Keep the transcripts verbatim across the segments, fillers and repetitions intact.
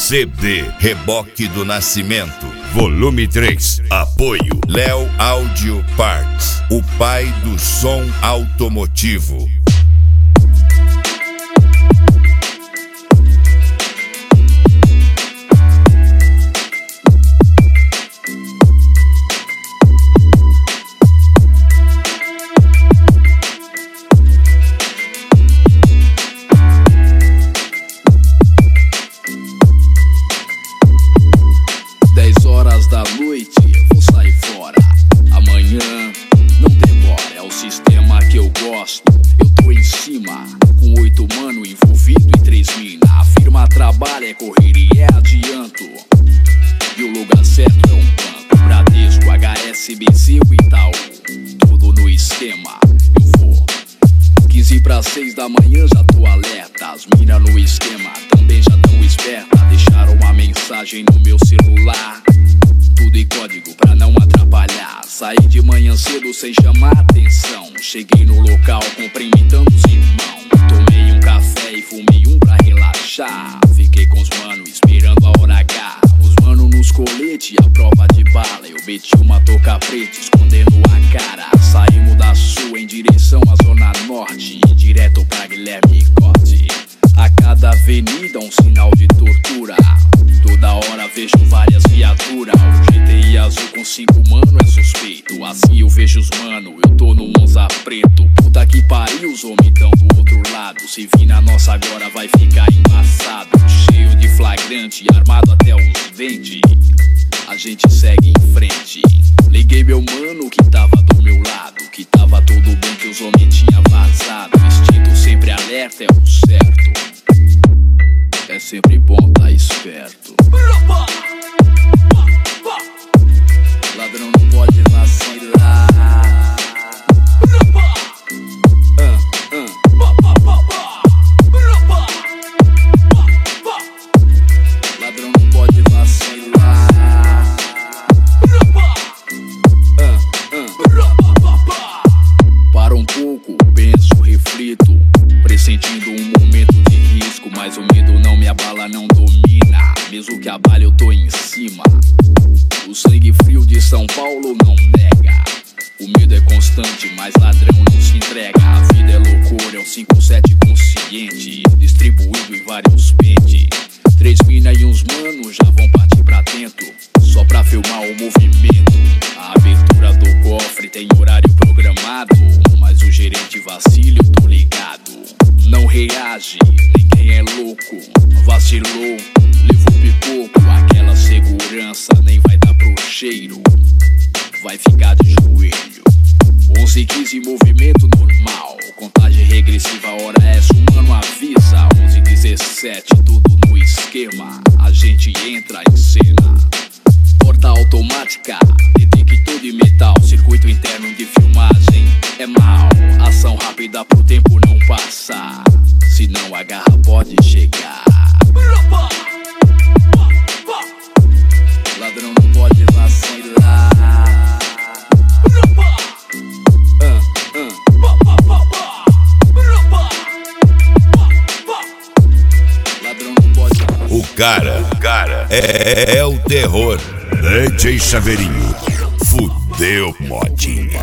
C D Reboque do Nascimento, volume três. Apoio Léo Audio Parts, o pai do som automotivo. dez horas da noite, vou sair fora. Amanhã não demora, é o sistema que eu gosto. Eu tô em cima, com oito mano envolvido e três mina. A firma trabalha, é correria, é adianto. E o lugar certo é um banco, Bradesco, H S B C, o Itaú. Tudo no esquema, eu vou. quinze para seis da manhã já tô alerta. As mina no esquema também já tão esperta. Deixaram uma mensagem no meu celular, tudo em código pra não atrapalhar. Saí de manhã cedo sem chamar atenção. Cheguei no local cumprimentando os irmãos. Tomei um café e fumei um pra relaxar. Fiquei com os mano esperando a hora H. Os mano nos colete, a prova de bala. Eu meti uma touca preta escondendo a cara. Saímos da sul em direção à zona norte, direto pra Guilherme Cote. A cada avenida um sinal de tortura. Toda hora vejo várias viaturas. O G T I azul com cinco mano é suspeito. Assim eu vejo os mano, eu tô no Monza preto. Puta que pariu, os homens tão do outro lado. Se vir na nossa agora vai ficar embaçado. Cheio de flagrante, armado até os dentes. A gente segue em frente. Liguei meu mano que tava do meu lado, que tava tudo bem, que os homens tinham vazado. Instinto sempre alerta é o certo. É sempre bom tá esperto. Ladrão não pode vacilar. uh, uh. Ladrão não pode vacilar. uh, uh. Para um pouco, penso, reflito, pressentindo um momento de risco. Mas o medo não me abala, não domina. Mesmo que abale eu tô em cima. O sangue frio de São Paulo não nega. O medo é constante, mas ladrão não se entrega. A vida é loucura, é um cinco sete consciente, distribuído em vários pentes. Três mina e uns manos já vão partir pra dentro, só pra filmar o movimento. A abertura do cofre tem horário programado, mas o gerente vacila, eu tô ligado. Não reage, ninguém é louco. Vacilou, levou pipoco. Aquela segurança nem vai dar pro cheiro, vai ficar de joelho. Onze e quinze, movimento normal. Contagem regressiva, hora essa, o mano avisa. Onze e dezessete, tudo no esquema. A gente entra em cena. Porta automática, detector de metal. Circuito interno de filmagem é mal. Ação rápida pro tempo não passar, senão a garra pode chegar. Ladrão não pode vacilar. uh, uh. Ladrão não pode. O cara, o cara é, é, é o terror. D J Chaveirinho, fudeu modinha.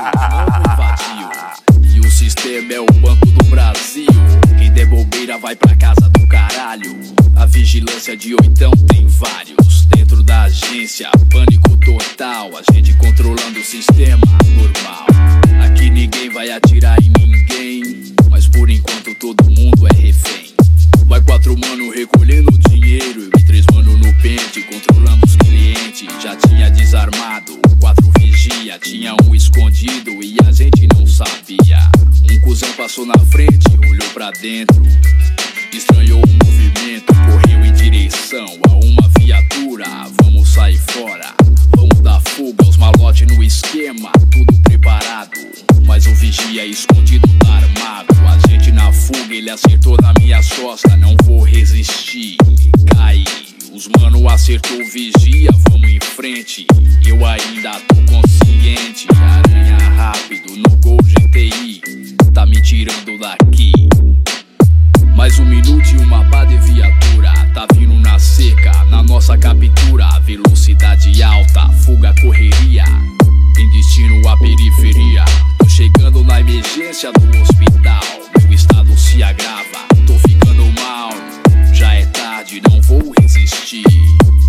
E o sistema é o Banco do Brasil. Quem der bobeira vai pra casa do caralho. A vigilância de oitão tem vários dentro da agência, pânico total. A gente controlando o sistema normal. Aqui ninguém vai atirar em ninguém, mas por enquanto todo mundo é refém. Vai quatro mano recolhendo dinheiro e três mano no pente, controlando os clientes. Já tinha desarmado, quatro vigia, tinha um escondido e a gente não sabia. Um cuzão passou na frente, olhou pra dentro, estranhou o movimento, correu em direção a uma viatura. Vamos sair fora, vamos dar fuga. Os malotes no esquema, tudo preparado, mas o vigia escondido tá armado. A gente na fuga, ele acertou na minha costa. Não vou resistir, caí. Os mano acertou o vigia, vamos em frente. Eu ainda tô consciente. Aranha rápido no Gol G T I, tá me tirando daqui. Mais um minuto e uma pá de viatura tá vindo na seca. volta, fuga, correria, em destino à periferia. Tô chegando na emergência do hospital, meu estado se agrava, tô ficando mal. Já é tarde, não vou resistir.